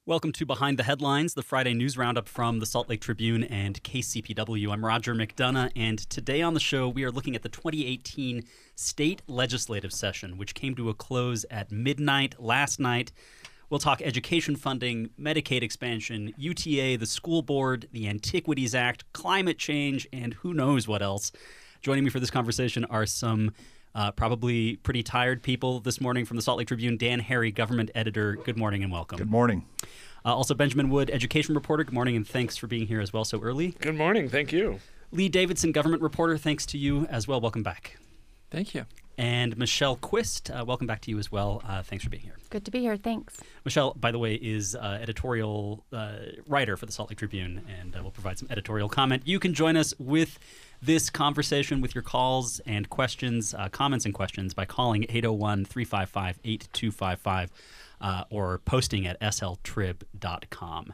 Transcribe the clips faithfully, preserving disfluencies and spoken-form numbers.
Welcome to Behind the Headlines, the Friday news roundup from the Salt Lake Tribune and K C P W. I'm Roger McDonough, and today on the show we are looking at the twenty eighteen state legislative session, which came to a close at midnight last night. We'll talk education funding, Medicaid expansion, U T A, the school board, the Antiquities Act, climate change, and who knows what else. Joining me for this conversation are some Uh, probably pretty tired people this morning from the Salt Lake Tribune. Dan Harry, government editor, good morning and welcome. Good morning. Uh, also Benjamin Wood, education reporter, good morning and thanks for being here as well so early. Good morning, thank you. Lee Davidson, government reporter, thanks to you as well. Welcome back. Thank you. And Michelle Quist, uh, welcome back to you as well. Uh, thanks for being here. Good to be here, thanks. Michelle, by the way, is uh, editorial uh, writer for the Salt Lake Tribune, and uh, will provide some editorial comment. You can join us with this conversation with your calls and questions, uh, comments and questions by calling eight oh one, three five five, eight two five five uh, or posting at s l trib dot com.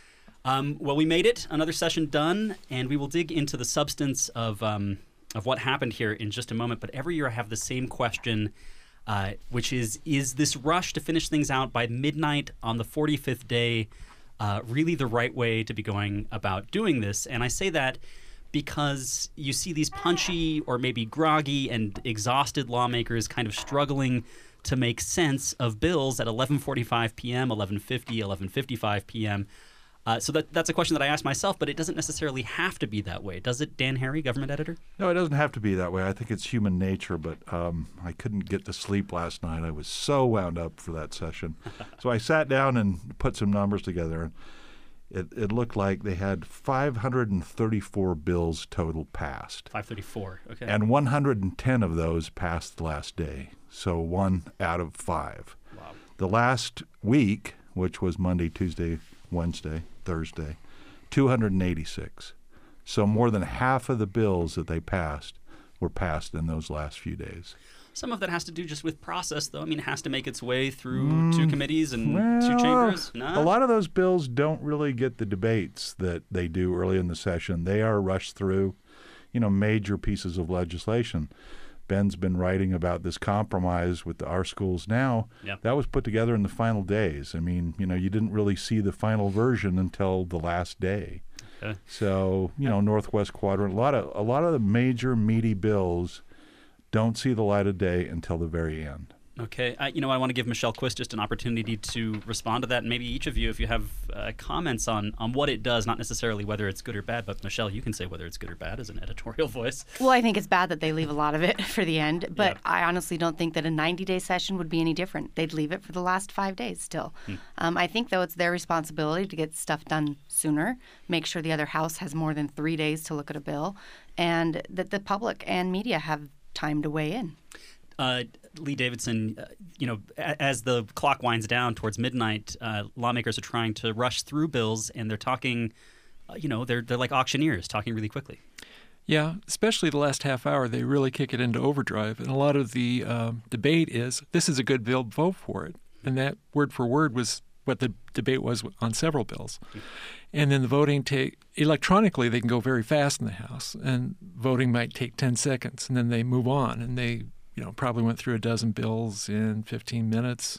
Um, well, we made it. Another session done, and we will dig into the substance of um, of what happened here in just a moment. But every year I have the same question, uh, which is, is this rush to finish things out by midnight on the forty-fifth day uh, really the right way to be going about doing this? And I say that because you see these punchy or maybe groggy and exhausted lawmakers kind of struggling to make sense of bills at eleven forty-five p.m., eleven fifty, eleven fifty-five p.m. Uh, so that that's a question that I ask myself, but it doesn't necessarily have to be that way. Does it, Dan Harry, government editor? No, it doesn't have to be that way. I think it's human nature, but um, I couldn't get to sleep last night. I was so wound up for that session. So I sat down and put some numbers together. It, it looked like they had five hundred thirty-four bills total passed. five thirty-four, okay. And one hundred ten of those passed the last day, so one out of five. Wow. The last week, which was Monday, Tuesday, Wednesday, Thursday, two hundred eighty-six. So more than half of the bills that they passed were passed in those last few days. Some of that has to do just with process, though. I mean, it has to make its way through Mm, two committees and well, two chambers. No? A lot of those bills don't really get the debates that they do early in the session. They are rushed through, you know, major pieces of legislation. Ben's been writing about this compromise with the Our Schools Now. Yep. That was put together in the final days. I mean, you know, you didn't really see the final version until the last day. Okay. So, you know, Northwest Quadrant, a lot of a lot of the major meaty bills don't see the light of day until the very end. Okay. I, you know, I want to give Michelle Quist just an opportunity to respond to that. And maybe each of you, if you have uh, comments on, on what it does, not necessarily whether it's good or bad, but Michelle, you can say whether it's good or bad as an editorial voice. Well, I think it's bad that they leave a lot of it for the end, but Yeah. I honestly don't think that a ninety-day session would be any different. They'd leave it for the last five days still. Hmm. Um, I think, though, it's their responsibility to get stuff done sooner, make sure the other house has more than three days to look at a bill, and that the public and media have time to weigh in. Uh, Lee Davidson, uh, you know, a- as the clock winds down towards midnight, uh, lawmakers are trying to rush through bills, and they're talking, uh, you know, they're they're like auctioneers, talking really quickly. Yeah, especially the last half hour, they really kick it into overdrive. And a lot of the um, debate is, this is a good bill, vote for it. And that word for word was what the debate was on several bills. And then the voting take electronically, they can go very fast in the House, and voting might take ten seconds, and then they move on, and they, you know, probably went through a dozen bills in fifteen minutes.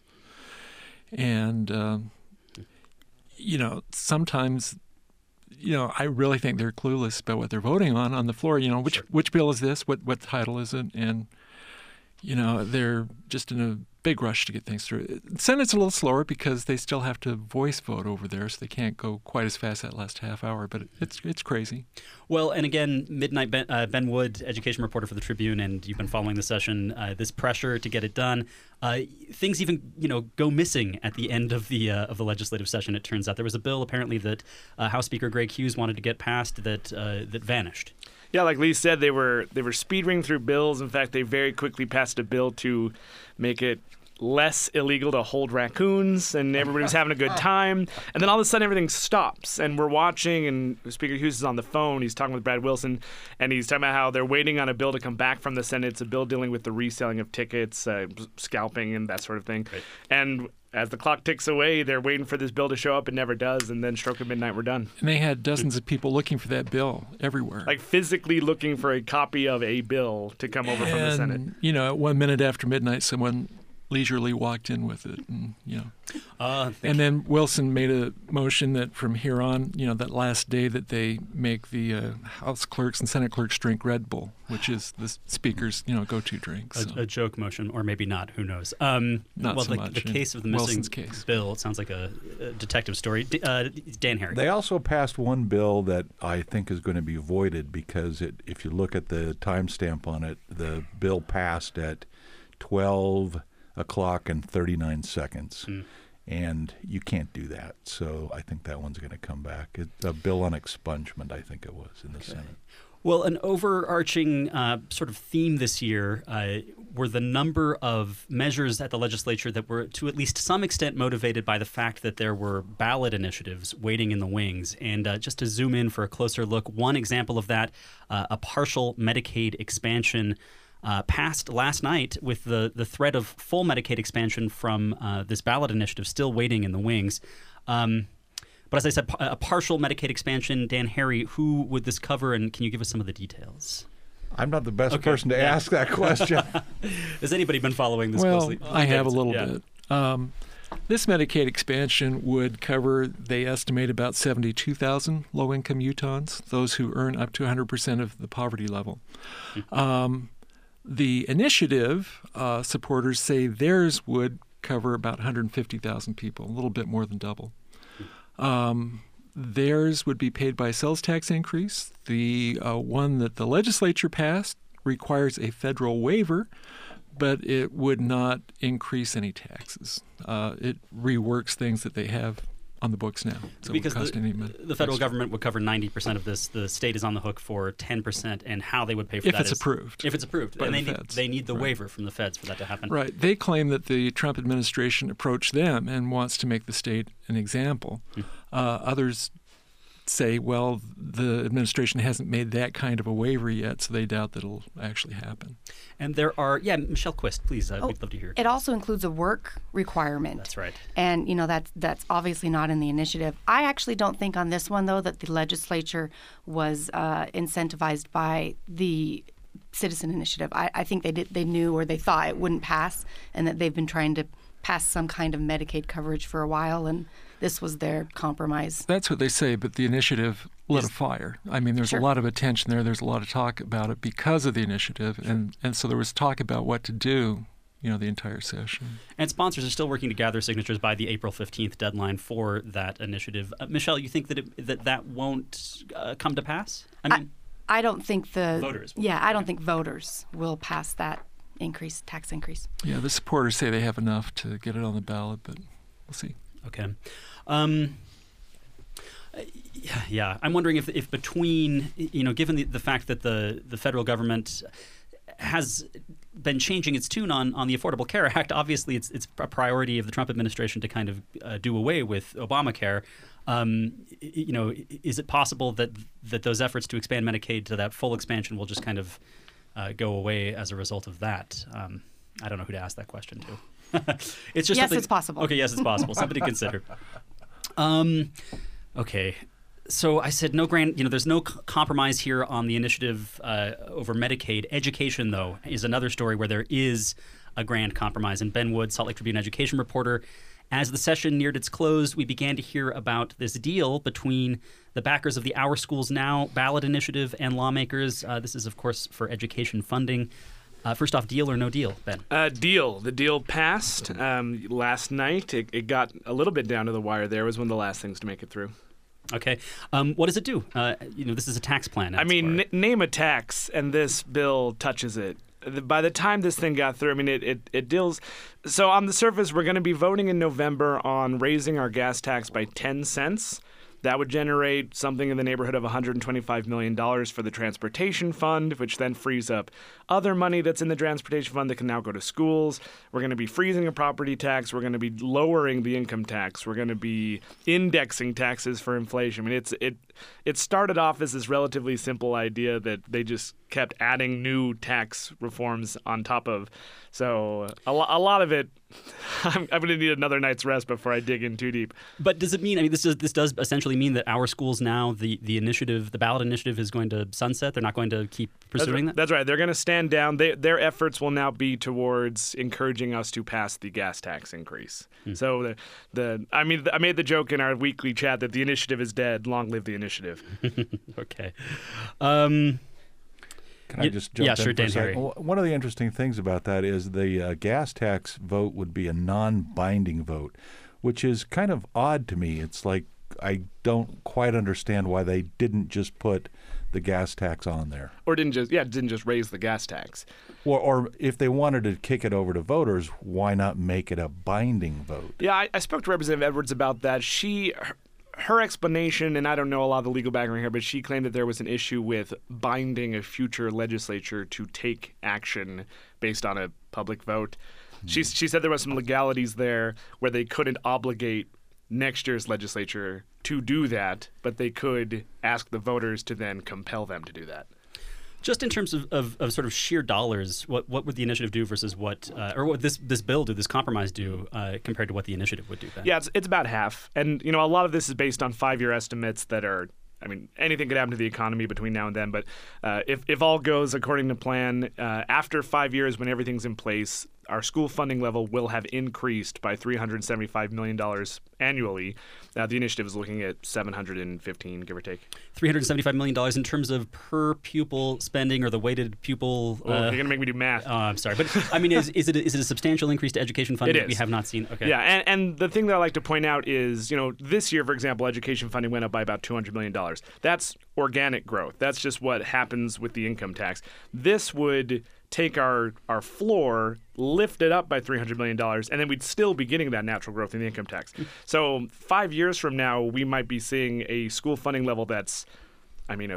And, um, you know, sometimes, you know, I really think they're clueless about what they're voting on on the floor. You know, which Sure. which bill is this? What what title is it? And, you know, they're just in a big rush to get things through. The Senate's a little slower because they still have to voice vote over there, so they can't go quite as fast that last half hour. But it's it's crazy. Well, and again, midnight Ben, uh, Ben Wood, education reporter for the Tribune, and you've been following the session. Uh, this pressure to get it done, uh, things even you know go missing at the end of the uh, of the legislative session. It turns out there was a bill apparently that uh, House Speaker Greg Hughes wanted to get passed that uh, that vanished. Yeah, like Lee said, they were they were speeding through bills. In fact, they very quickly passed a bill to make it less illegal to hold raccoons, and everybody was having a good time. And then all of a sudden, everything stops, and we're watching, and Speaker Hughes is on the phone. He's talking with Brad Wilson, and he's talking about how they're waiting on a bill to come back from the Senate. It's a bill dealing with the reselling of tickets, uh, scalping, and that sort of thing. Right. And as the clock ticks away, they're waiting for this bill to show up. It never does, and then stroke of midnight, we're done. And they had dozens of people looking for that bill everywhere. Like physically looking for a copy of a bill to come over and, from the Senate. You know, at one minute after midnight, someone leisurely walked in with it, and you know. Uh, And then Wilson made a motion that from here on, you know, that last day that they make the uh, House clerks and Senate clerks drink Red Bull, which is the speaker's, you know, go-to drink. So. A, a joke motion, or maybe not. Who knows? Um, Not well, so the, much, the yeah. case of the missing Wilson's case. bill. It sounds like a, a detective story. D- uh, Dan Harry. They also passed one bill that I think is going to be voided because it, if you look at the timestamp on it, the bill passed at twelve o'clock and thirty-nine seconds. Mm. And you can't do that. So I think that one's going to come back. It's a bill on expungement, I think it was, in the Okay. Senate. Well, an overarching uh, sort of theme this year uh, were the number of measures at the legislature that were, to at least some extent, motivated by the fact that there were ballot initiatives waiting in the wings. And uh, just to zoom in for a closer look, one example of that, uh, a partial Medicaid expansion Uh, passed last night with the, the threat of full Medicaid expansion from uh, this ballot initiative still waiting in the wings. Um, but as I said, a partial Medicaid expansion. Dan Harry, who would this cover, and can you give us some of the details? I'm not the best Okay. person to Yeah. ask that question. Has anybody been following this well, closely? I have a little Yeah. bit. Um, this Medicaid expansion would cover, they estimate, about seventy-two thousand low-income Utahns, those who earn up to one hundred percent of the poverty level. Mm-hmm. Um, the initiative uh, supporters say theirs would cover about one hundred fifty thousand people, a little bit more than double. Um, theirs would be paid by a sales tax increase. The uh, one that the legislature passed requires a federal waiver, but it would not increase any taxes. Uh, it reworks things that they have on the books now. So because it would cost the, any mon- the federal extra. government would cover ninety percent of this. The state is on the hook for ten percent, and how they would pay for If that it's is- approved If it's approved. by and the they need, feds. they need the Right. waiver from the feds for that to happen. Right. They claim that the Trump administration approached them and wants to make the state an example. Hmm. Uh, others say, well, the administration hasn't made that kind of a waiver yet, so they doubt that it'll actually happen. And there are, yeah, Michelle Quist, please, uh, Oh, we'd love to hear. It also includes a work requirement. That's right. And, you know, that's, that's obviously not in the initiative. I actually don't think on this one, though, that the legislature was uh, incentivized by the citizen initiative. I, I think they did, they knew or they thought it wouldn't pass, and that they've been trying to pass some kind of Medicaid coverage for a while, and this was their compromise. That's what they say, but the initiative lit a fire. I mean, there's Sure. a lot of attention there. There's a lot of talk about it because of the initiative, and, and so there was talk about what to do, you know, the entire session. And sponsors are still working to gather signatures by the April fifteenth deadline for that initiative. Uh, Michelle, you think that it, that, that won't uh, come to pass? I mean, I, I don't think the Voters will. Yeah, I don't think voters will pass that increase, tax increase. Yeah, the supporters say they have enough to get it on the ballot, but we'll see. okay. Um, yeah, I'm wondering if, if between, you know, given the, the fact that the, the federal government has been changing its tune on, on the Affordable Care Act, obviously it's it's a priority of the Trump administration to kind of uh, do away with Obamacare. Um, you know, is it possible that that those efforts to expand Medicaid to that full expansion will just kind of uh, go away as a result of that? Um, I don't know who to ask that question to. It's just Yes, something- it's possible. Okay, yes, it's possible. Something to consider. Um, okay. So I said no grand, you know, there's no c- compromise here on the initiative uh, over Medicaid. Education, though, is another story where there is a grand compromise. And Ben Wood, Salt Lake Tribune education reporter, as the session neared its close, we began to hear about this deal between the backers of the Our Schools Now ballot initiative and lawmakers. Uh, this is, of course, for education funding. Uh, first off, deal or no deal, Ben? Uh, deal. The deal passed um, last night. It, it got a little bit down to the wire there. It was one of the last things to make it through. Okay. Um, what does it do? Uh, you know, this is a tax plan. I mean, It's n- name a tax, and this bill touches it. The- By the time this thing got through, I mean, it, it, it deals. So on the surface, we're going to be voting in November on raising our gas tax by ten cents. That would generate something in the neighborhood of one hundred twenty-five million dollars for the transportation fund, which then frees up other money that's in the transportation fund that can now go to schools. We're going to be freezing a property tax. We're going to be lowering the income tax. We're going to be indexing taxes for inflation. I mean, it's it it started off as this relatively simple idea that they just kept adding new tax reforms on top of. So a, lo- a lot of it, I'm, I'm going to need another night's rest before I dig in too deep. But does it mean? I mean, this does this does essentially mean that our schools now, the the initiative, the ballot initiative, is going to sunset. They're not going to keep That's pursuing right. that. That's right. They're going to stand down. They, their efforts will now be towards encouraging us to pass the gas tax increase. Hmm. So the, the I mean, I made the joke in our weekly chat that the initiative is dead. Long live the initiative. Okay. Um, Can I Y- just jump yeah, in sure, for a Dan second? Harry. W- One of the interesting things about that is the uh, gas tax vote would be a non-binding vote, which is kind of odd to me. It's like I don't quite understand why they didn't just put the gas tax on there. Or didn't just yeah didn't just raise the gas tax. Or, or if they wanted to kick it over to voters, why not make it a binding vote? Yeah, I, I spoke to Representative Edwards about that. She. Her, Her explanation, and I don't know a lot of the legal background here, but she claimed that there was an issue with binding a future legislature to take action based on a public vote. Mm. She, she said there was some legalities there where they couldn't obligate next year's legislature to do that, but they could ask the voters to then compel them to do that. Just in terms of, of, of sort of sheer dollars, what what would the initiative do versus what, uh, or what this this bill do, this compromise do, uh, compared to what the initiative would do? Ben? Yeah, it's, it's about half. And, you know, a lot of this is based on five-year estimates that are, I mean, anything could happen to the economy between now and then. But uh, if, if all goes according to plan, uh, after five years when everything's in place, our school funding level will have increased by three hundred seventy-five million dollars annually. Uh, the initiative is looking at seven hundred fifteen, give or take. three hundred seventy-five million dollars in terms of per pupil spending or the weighted pupil. Oh, uh, you're going to make me do math. Oh, I'm sorry, but I mean, is, is it is it a substantial increase to education funding It that we is. have not seen? Okay. Yeah, and, and the thing that I like to point out is, you know, this year, for example, education funding went up by about two hundred million dollars. That's organic growth. That's just what happens with the income tax. This would take our our floor, lift it up by three hundred million dollars, and then we'd still be getting that natural growth in the income tax. So five years from now, we might be seeing a school funding level that's, I mean, a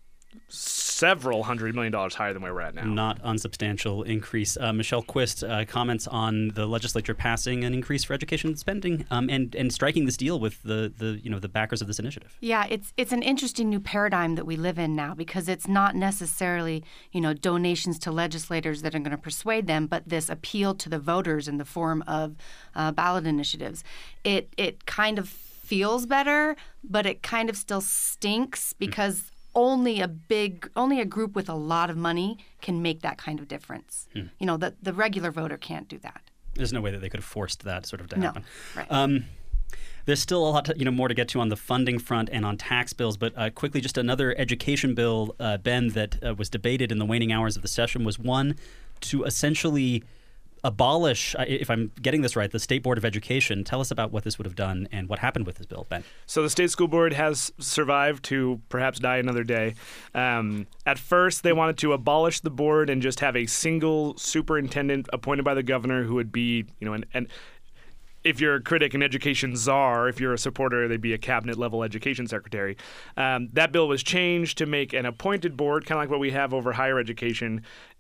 several hundred million dollars higher than where we're at now. Not unsubstantial increase. Uh, Michelle Quist uh, comments on the legislature passing an increase for education spending um, and and striking this deal with the, the you know the backers of this initiative. Yeah, it's it's an interesting new paradigm that we live in now because it's not necessarily, you know, donations to legislators that are going to persuade them, but this appeal to the voters in the form of uh, ballot initiatives. It it kind of feels better, but it kind of still stinks because mm. only a big, only a group with a lot of money can make that kind of difference. Mm. You know, the the regular voter can't do that. There's no way that they could have forced that sort of to no, happen. Right. Um, There's still a lot, to, you know, more to get to on the funding front and on tax bills. But uh, quickly, just another education bill, uh, Ben, that uh, was debated in the waning hours of the session was one to essentially abolish, if I'm getting this right, the State Board of Education. Tell us about what this would have done and what happened with this bill, Ben. So the state school board has survived to perhaps die another day. Um, at first, they wanted to abolish the board and just have a single superintendent appointed by the governor who would be, you know, an, an if you're a critic, an education czar. If you're a supporter, they'd be a cabinet-level education secretary. Um, that bill was changed to make an appointed board, kind of like what we have over higher education.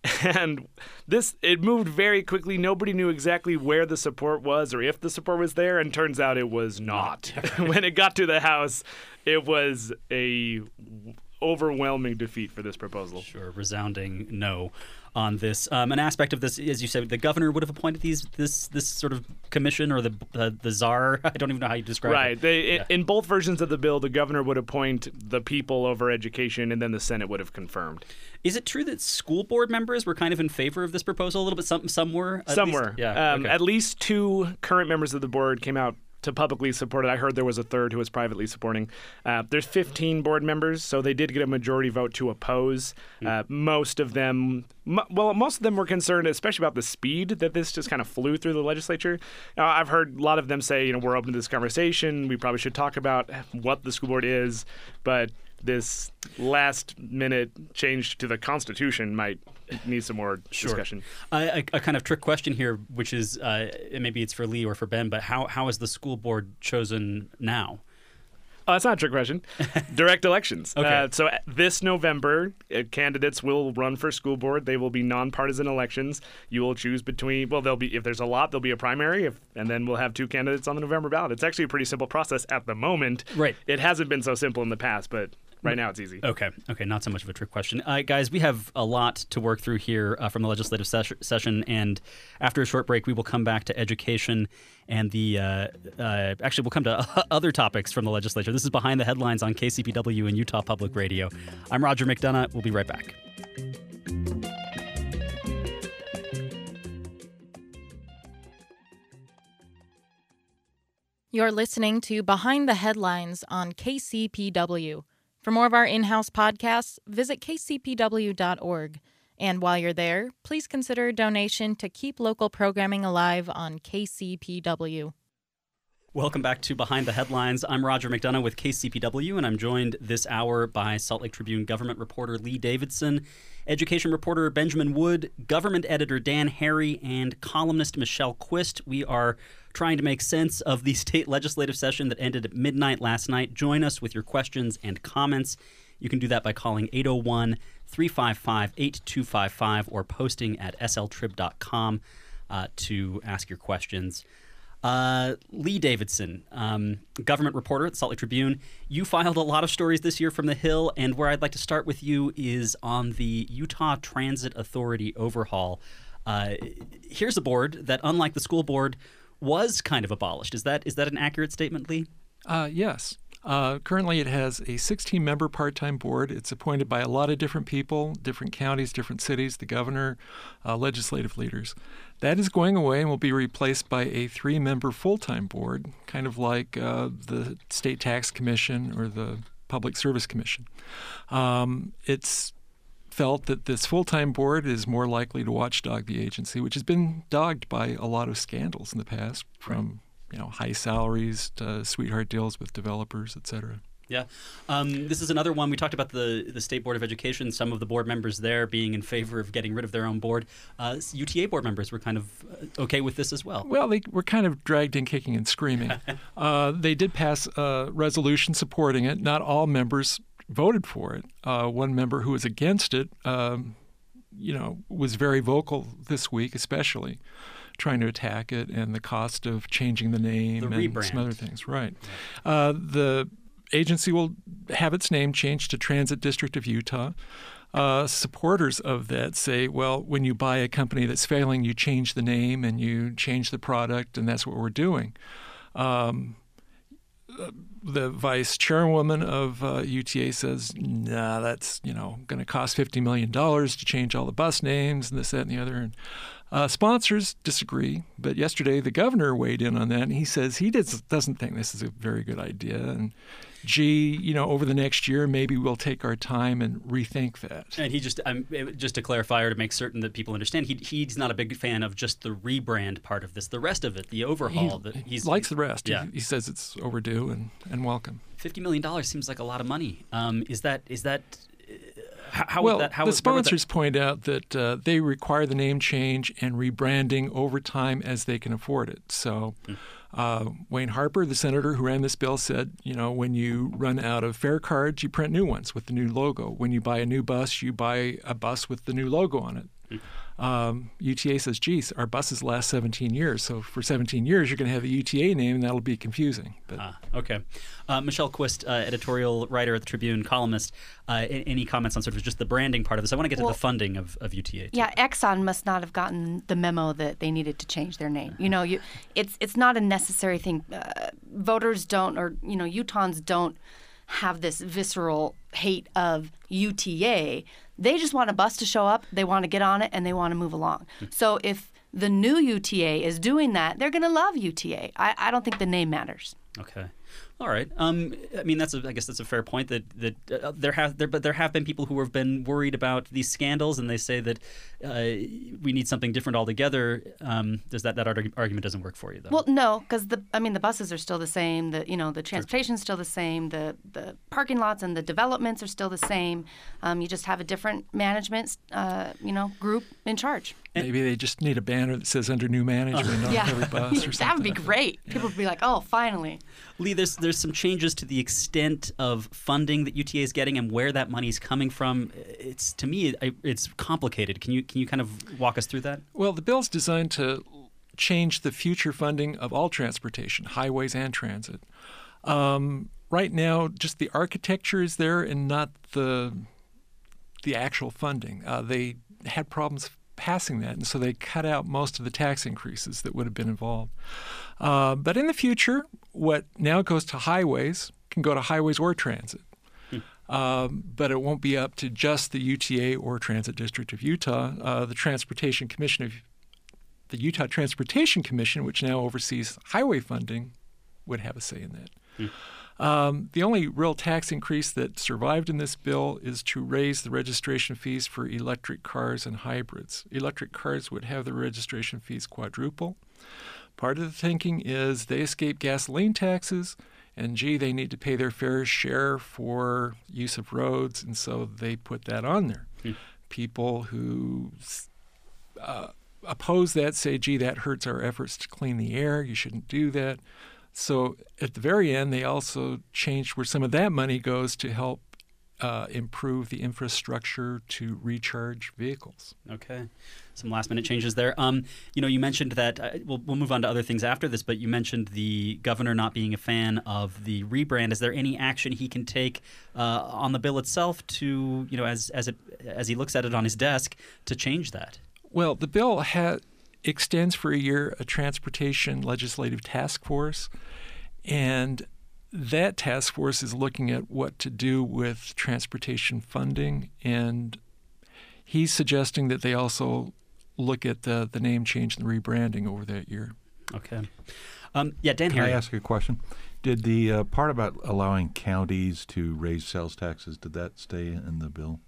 And this, it moved very quickly. Nobody knew exactly where the support was or if the support was there, and turns out it was not. When it got to the House, it was a overwhelming defeat for this proposal. Sure, resounding no on this. Um, an aspect of this, as you said, the governor would have appointed these this this sort of commission or the uh, the czar. I don't even know how you describe right. it. Right. They yeah. In both versions of the bill, the governor would appoint the people over education, and then the Senate would have confirmed. Is it true that school board members were kind of in favor of this proposal a little bit? Some, some were? At Some least? were. Yeah. Um, okay. At least two current members of the board came out to publicly support it. I heard there was a third who was privately supporting. Uh, there's fifteen board members, so they did get a majority vote to oppose. Mm. Uh, most of them, m- well, most of them were concerned, especially about the speed that this just kind of flew through the legislature. Now, I've heard a lot of them say, you know, we're open to this conversation. We probably should talk about what the school board is, but this last minute change to the Constitution might need some more sure. discussion. Uh, a, a kind of trick question here, which is uh, maybe it's for Lee or for Ben, but how how is the school board chosen now? Oh, that's not a trick question. Direct elections. Okay. Uh, so this November, uh, candidates will run for school board. They will be nonpartisan elections. You will choose between, well, there'll be, if there's a lot, there'll be a primary, if, and then we'll have two candidates on the November ballot. It's actually a pretty simple process at the moment. Right. It hasn't been so simple in the past, but Right now, it's easy. Okay. Okay. Not so much of a trick question. Uh, guys, we have a lot to work through here uh, from the legislative ses- session. And after a short break, we will come back to education and the uh, uh, actually, we'll come to other topics from the legislature. This is Behind the Headlines on K C P W and Utah Public Radio. I'm Roger McDonough. We'll be right back. You're listening to Behind the Headlines on K C P W. For more of our in-house podcasts, visit k c p w dot org. And while you're there, please consider a donation to keep local programming alive on K C P W. Welcome back to Behind the Headlines. I'm Roger McDonough with K C P W, and I'm joined this hour by Salt Lake Tribune government reporter Lee Davidson, education reporter Benjamin Wood, government editor Dan Harry, and columnist Michelle Quist. We are trying to make sense of the state legislative session that ended at midnight last night. Join us with your questions and comments. You can do that by calling eight oh one, three five five, eight two five five or posting at s l trib dot com uh, to ask your questions. Uh, Lee Davidson, um, government reporter at the Salt Lake Tribune. You filed a lot of stories this year from the Hill, and where I'd like to start with you is on the Utah Transit Authority overhaul. Uh, here's a board that, unlike the school board, was kind of abolished. Is that is that an accurate statement, Lee? Uh, yes. Uh, currently, it has a sixteen-member part-time board. It's appointed by a lot of different people, different counties, different cities, the governor, uh, legislative leaders. That is going away and will be replaced by a three-member full-time board, kind of like uh, the State Tax Commission or the Public Service Commission. Um, it's felt that this full-time board is more likely to watchdog the agency, which has been dogged by a lot of scandals in the past, from right. you know high salaries to sweetheart deals with developers, et cetera. Yeah. Um, this is another one. We talked about the, the State Board of Education, some of the board members there being in favor of getting rid of their own board. Uh, U T A board members were kind of uh, okay with this as well. Well, they were kind of dragged in kicking and screaming. uh, they did pass a resolution supporting it. Not all members voted for it. Uh, one member who was against it, um, you know, was very vocal this week, especially trying to attack it and the cost of changing the name the and rebrand. some other things. Right. Uh, the agency will have its name changed to Transit District of Utah. Uh, supporters of that say, well, when you buy a company that's failing, you change the name and you change the product, and that's what we're doing. Um, the vice chairwoman of uh, U T A says, nah, that's, you know, going to cost fifty million dollars to change all the bus names and this, that, and the other. And uh, sponsors disagree. But yesterday the governor weighed in on that, and he says he does, doesn't think this is a very good idea. And gee, you know, over the next year, maybe we'll take our time and rethink that. And he just, um, just to clarify or to make certain that people understand, he, he's not a big fan of just the rebrand part of this. The rest of it, the overhaul, he, that he's he likes the rest. Yeah. He, he says it's overdue and, and welcome. fifty million dollars seems like a lot of money. Um, is that is that uh, how, how well, would that? How the would, sponsors that... point out that uh, they require the name change and rebranding over time as they can afford it. So. Hmm. Uh, Wayne Harper, the senator who ran this bill, said, you know, when you run out of fare cards, you print new ones with the new logo. When you buy a new bus, you buy a bus with the new logo on it. Mm. Um, U T A says, geez, our buses last seventeen years. So for seventeen years, you're going to have a U T A name, and that'll be confusing. But, ah, okay. Uh, Michelle Quist, uh, editorial writer at the Tribune, columnist. Uh, any comments on sort of just the branding part of this? I want to get well, to the funding of, of U T A. Too. Yeah, Exxon must not have gotten the memo that they needed to change their name. You know, you, it's it's not a necessary thing. Uh, voters don't, or you know, Utahns don't have this visceral hate of U T A. They just want a bus to show up, they want to get on it, and they want to move along. So if the new U T A is doing that, they're going to love U T A. I, I don't think the name matters. Okay. All right. Um, I mean, that's a, I guess that's a fair point. That that uh, there have there, but there have been people who have been worried about these scandals, and they say that uh, we need something different altogether. Um, does that that arg- argument doesn't work for you, though? Well, no, because the I mean the buses are still the same. The you know the transportation's still the same. The the parking lots and the developments are still the same. Um, you just have a different management uh, you know group in charge. Maybe they just need a banner that says "Under New Management" on yeah. every bus or something. That would be great. Yeah. People would be like, "Oh, finally." Lee, there's there's some changes to the extent of funding that U T A is getting and where that money's coming from. It's to me, it, it's complicated. Can you can you kind of walk us through that? Well, the bill's designed to change the future funding of all transportation, highways and transit. Um, right now, just the architecture is there and not the the actual funding. Uh, they had problems passing that, and so they cut out most of the tax increases that would have been involved. Uh, but in the future, what now goes to highways can go to highways or transit. Hmm. Um, but it won't be up to just the U T A or Transit District of Utah. Uh, the Transportation Commission of the Utah Transportation Commission, which now oversees highway funding, would have a say in that. Hmm. Um, the only real tax increase that survived in this bill is to raise the registration fees for electric cars and hybrids. Electric cars would have the registration fees quadruple. Part of the thinking is they escape gasoline taxes, and gee, they need to pay their fair share for use of roads, and so they put that on there. Hmm. People who uh, oppose that say, gee, that hurts our efforts to clean the air, you shouldn't do that. So at the very end, they also changed where some of that money goes to help uh, improve the infrastructure to recharge vehicles. Okay. Some last minute changes there. Um, you know, you mentioned that, uh, we'll, we'll move on to other things after this, but you mentioned the governor not being a fan of the rebrand. Is there any action he can take uh, on the bill itself to, you know, as, as, it, as he looks at it on his desk, to change that? Well, the bill has... extends for a year a transportation legislative task force, and that task force is looking at what to do with transportation funding, and he's suggesting that they also look at the, the name change and the rebranding over that year. Okay. Um, yeah, Dan Can Harry. I ask a question? Did the uh, part about allowing counties to raise sales taxes, did that stay in the bill?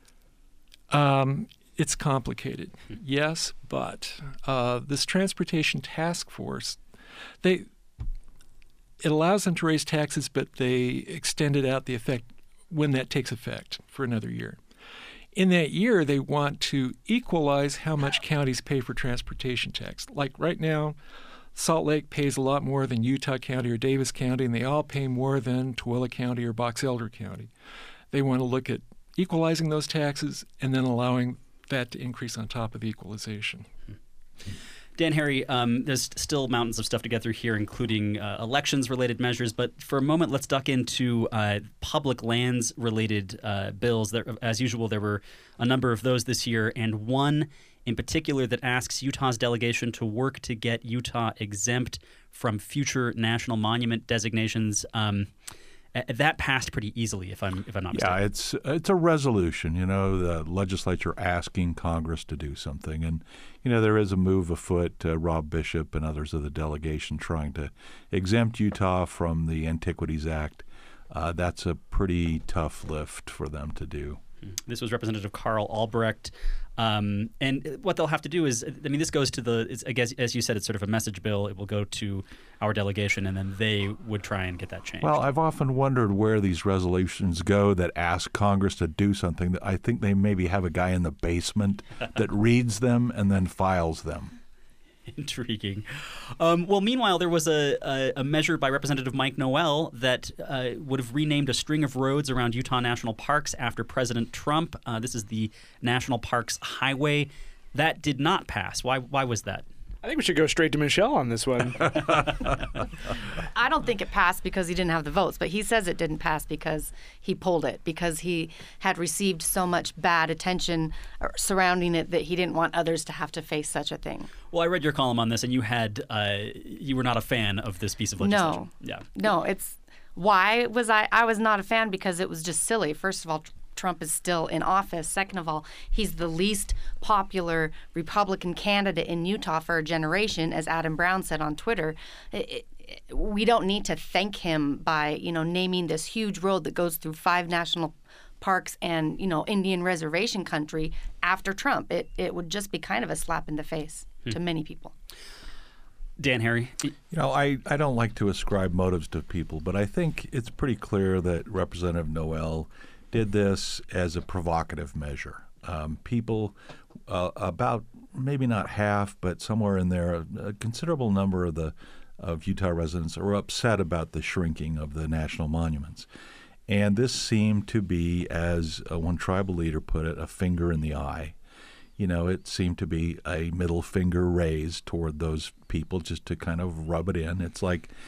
Um, It's complicated, yes, but uh, this transportation task force, they it allows them to raise taxes, but they extended out the effect when that takes effect for another year. In that year, they want to equalize how much counties pay for transportation tax. Like right now, Salt Lake pays a lot more than Utah County or Davis County, and they all pay more than Tooele County or Box Elder County. They want to look at equalizing those taxes and then allowing that to increase on top of the equalization. Dan Harry, um, there's still mountains of stuff to get through here, including uh, elections-related measures. But for a moment, let's duck into uh, public lands-related uh, bills. There, as usual, there were a number of those this year, and one in particular that asks Utah's delegation to work to get Utah exempt from future national monument designations. Um, That passed pretty easily, if I'm if I'm not mistaken. Yeah, it's it's a resolution. You know, the legislature asking Congress to do something, and you know there is a move afoot. Uh, Rob Bishop and others of the delegation trying to exempt Utah from the Antiquities Act. Uh, that's a pretty tough lift for them to do. This was Representative Carl Albrecht. Um, and what they'll have to do is, I mean, this goes to the, it's, I guess, as you said, it's sort of a message bill. It will go to our delegation, and then they would try and get that changed. Well, I've often wondered where these resolutions go that ask Congress to do something. That I think they maybe have a guy in the basement that reads them and then files them. Intriguing. Um, well, meanwhile, there was a, a, a measure by Representative Mike Noel that uh, would have renamed a string of roads around Utah National Parks after President Trump. Uh, this is the National Parks Highway. That did not pass. Why? Why was that? I think we should go straight to Michelle on this one. I don't think it passed because he didn't have the votes, but he says it didn't pass because he pulled it, because he had received so much bad attention surrounding it that he didn't want others to have to face such a thing. Well, I read your column on this, and you had uh, you were not a fan of this piece of legislation. No. Yeah. No, it's why was I? I was not a fan because it was just silly. First of all, Trump is still in office. Second of all, he's the least popular Republican candidate in Utah for a generation, as Adam Brown said on Twitter. It, it, we don't need to thank him by, you know, naming this huge road that goes through five national parks and, you know, Indian reservation country after Trump. It it would just be kind of a slap in the face hmm. to many people. Dan Harry? You know, I, I don't like to ascribe motives to people, but I think it's pretty clear that Representative Noel did this as a provocative measure. Um, people, uh, about maybe not half, but somewhere in there, a, a considerable number of the of Utah residents are upset about the shrinking of the national monuments. And this seemed to be, as uh, one tribal leader put it, a finger in the eye. You know, it seemed to be a middle finger raised toward those people just to kind of rub it in. It's like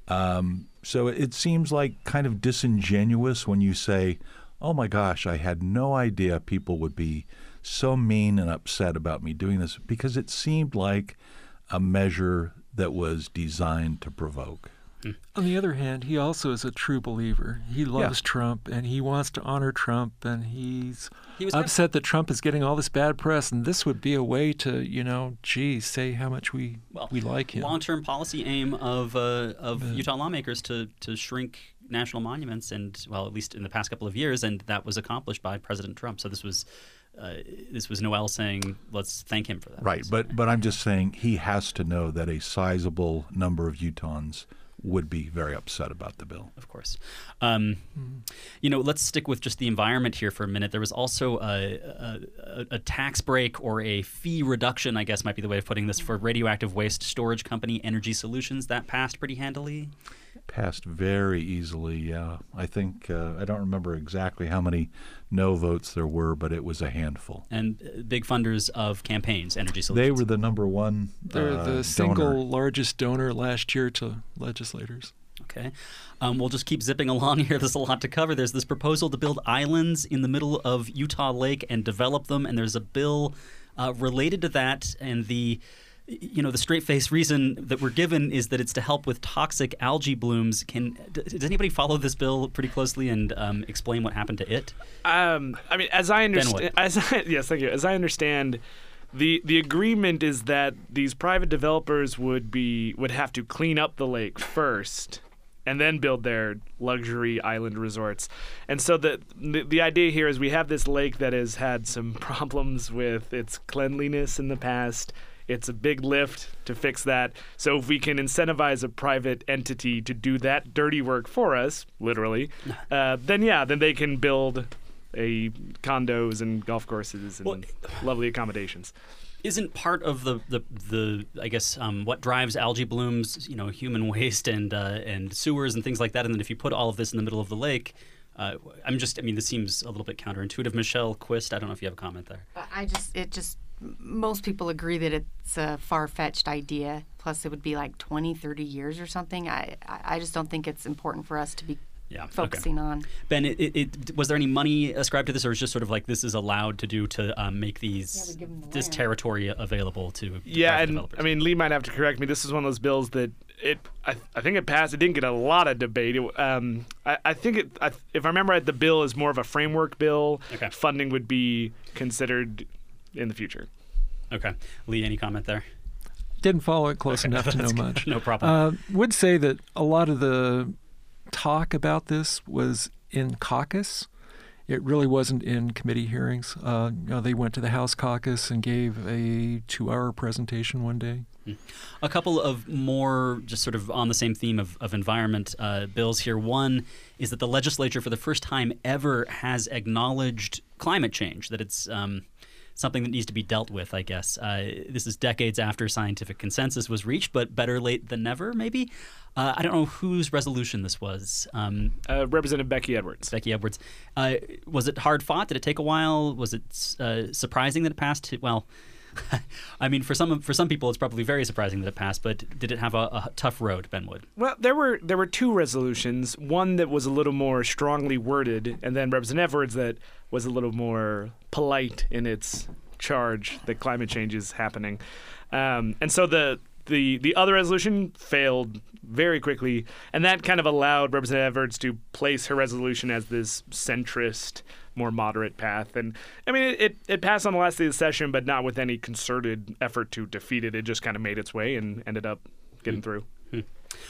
Um, so it seems like kind of disingenuous when you say, oh my gosh, I had no idea people would be so mean and upset about me doing this, because it seemed like a measure that was designed to provoke. On the other hand, he also is a true believer. He loves yeah. Trump, and he wants to honor Trump, and he's he was upset that Trump is getting all this bad press, and this would be a way to, you know, gee, say how much we well, we like him. Long-term policy aim of uh, of but, Utah lawmakers to, to shrink national monuments, and, well, at least in the past couple of years, and that was accomplished by President Trump. So this was... Uh, this was Noel saying, let's thank him for that. Right, but but I'm just saying he has to know that a sizable number of Utahns would be very upset about the bill. Of course. Um, mm. You know, let's stick with just the environment here for a minute. There was also a, a, a tax break or a fee reduction, I guess might be the way of putting this, for radioactive waste storage company Energy Solutions. That passed pretty handily? Passed very easily, yeah. I think, uh, I don't remember exactly how many no votes there were, but it was a handful. And uh, big funders of campaigns, Energy Solutions. They were the number one They're uh, the single donor. largest donor last year to legislators. Okay. Um, we'll just keep zipping along here. There's a lot to cover. There's this proposal to build islands in the middle of Utah Lake and develop them, and there's a bill uh, related to that, and the... You know, the straight-faced reason that we're given is that it's to help with toxic algae blooms. Can does anybody follow this bill pretty closely and um, explain what happened to it? Um, I mean, as I understand, as I, yes, thank you. As I understand, the the agreement is that these private developers would be would have to clean up the lake first, and then build their luxury island resorts. And so the, the the idea here is we have this lake that has had some problems with its cleanliness in the past. It's a big lift to fix that. So if we can incentivize a private entity to do that dirty work for us, literally, uh, then yeah, then they can build a condos and golf courses and well, lovely accommodations. Isn't part of the the, the I guess um, what drives algae blooms, you know, human waste and uh, and sewers and things like that? And then if you put all of this in the middle of the lake, uh, I'm just, I mean, this seems a little bit counterintuitive. Michelle Quist, I don't know if you have a comment there. I just, it just. Most people agree that it's a far-fetched idea. Plus, it would be like twenty, thirty years or something. I, I just don't think it's important for us to be yeah, focusing okay. on. Ben, it, it, it, was there any money ascribed to this, or is it just sort of like this is allowed to do to um, make these yeah, this land. territory available to yeah, and developers? I mean, Lee might have to correct me. This is one of those bills that it I, I think it passed. It didn't get a lot of debate. It, um, I, I think it. I, if I remember right, the bill is more of a framework bill. Okay. Funding would be considered in the future. Okay. Lee, any comment there? Didn't follow it close okay. enough to know good. much. No problem. Uh, would say that a lot of the talk about this was in caucus. It really wasn't in committee hearings. Uh, you know, they went to the House caucus and gave a two-hour presentation one day. A couple of more just sort of on the same theme of, of environment uh, bills here. One is that the legislature for the first time ever has acknowledged climate change, that it's um, something that needs to be dealt with, I guess. Uh, this is decades after scientific consensus was reached, but better late than never, maybe. Uh, I don't know whose resolution this was. Um, uh, Representative Becky Edwards. Becky Edwards. Uh, was it hard fought? Did it take a while? Was it uh, surprising that it passed? Well, I mean, for some for some people, it's probably very surprising that it passed. But did it have a, a tough road, Ben Wood? Well, there were there were two resolutions. One that was a little more strongly worded, and then Representative Edwards that was a little more polite in its charge that climate change is happening. Um, and so the the the other resolution failed very quickly, and that kind of allowed Representative Edwards to place her resolution as this centrist, more moderate path. And I mean, it, it, it passed on the last day of the session, but not with any concerted effort to defeat it. It just kind of made its way and ended up getting mm. through. Mm.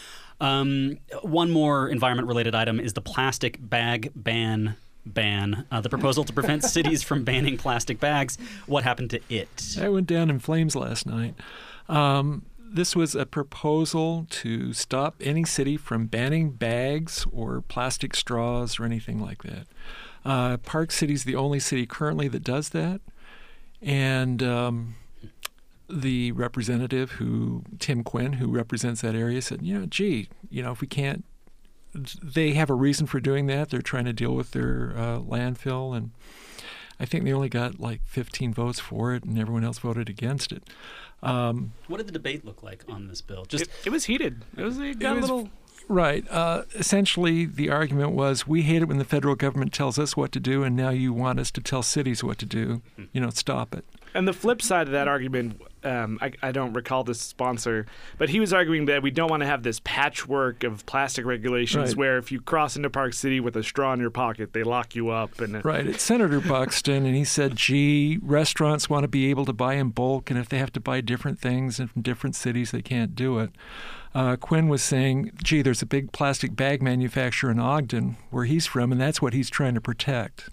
Um, one more environment-related item is the plastic bag ban ban. Uh, the proposal to prevent cities from banning plastic bags. What happened to it? That went down in flames last night. Um, This was a proposal to stop any city from banning bags or plastic straws or anything like that. Uh, Park City's the only city currently that does that. And um, the representative, who Tim Quinn, who represents that area, said, you know, gee, you know, if we can't, they have a reason for doing that. They're trying to deal with their uh, landfill. And I think they only got like fifteen votes for it, and everyone else voted against it. Um, what did the debate look like on this bill? Just it, it was heated. It was it got it was, a little. Right. Uh, essentially, the argument was, we hate it when the federal government tells us what to do, and now you want us to tell cities what to do. You know, stop it. And the flip side of that argument, um, I, I don't recall the sponsor, but he was arguing that we don't want to have this patchwork of plastic regulations Right. where if you cross into Park City with a straw in your pocket, they lock you up. And Right. It's Senator Buxton, and he said, gee, restaurants want to be able to buy in bulk, and if they have to buy different things and from different cities, they can't do it. Uh, Quinn was saying, gee, there's a big plastic bag manufacturer in Ogden where he's from, and that's what he's trying to protect.